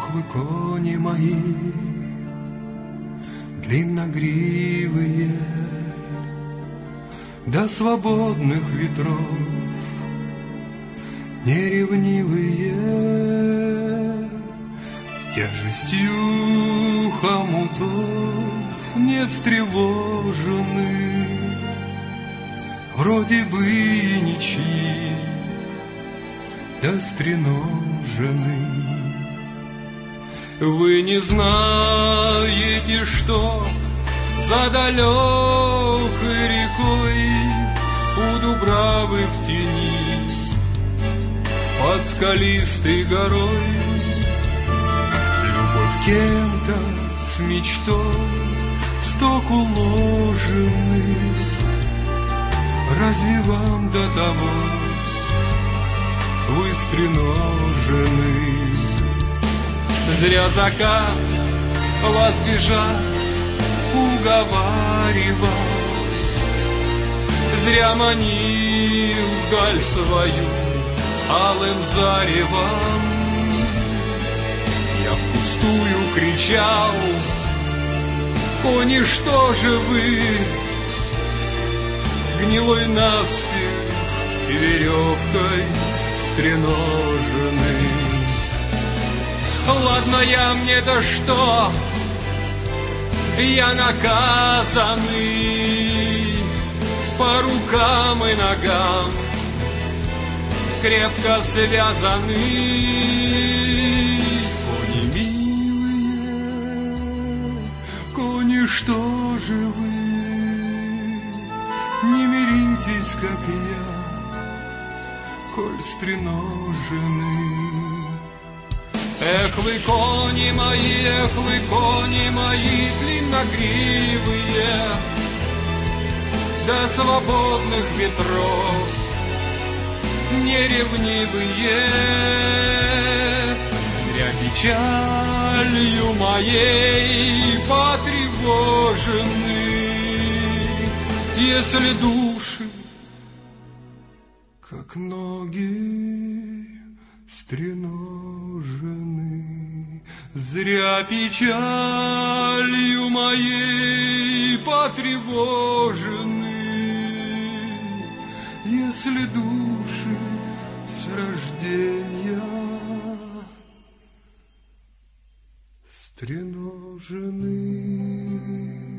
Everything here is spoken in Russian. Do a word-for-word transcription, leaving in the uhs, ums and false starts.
Эх, вы, кони мои, длинногривые, до свободных ветров неревнивые, тяжестью хомутов не встревожены, вроде бы и ничьи, да стреножены. Вы не знаете, что за далекой рекой у Дубравы в тени под скалистой горой любовь кем-то с мечтой в сток уложены. Разве вам до того вы стреножены? Зря закат вас бежать уговаривал, зря манил вдаль свою алым заревом. Я впустую кричал: кони, что же вы, гнилой наспех и веревкой стреножены. Ладно, я мне-то что, я наказанный по рукам и ногам, крепко связанный. Кони милые, кони, что же вы, не миритесь, как я, коль стреножены. Эх, вы, кони мои, эх, вы, кони мои, длинногривые, до свободных ветров неревнивые, зря печалью моей потревожены, если души, как ноги, стреножены. Зря печалью моей потревожены, если души с рождения стреножены.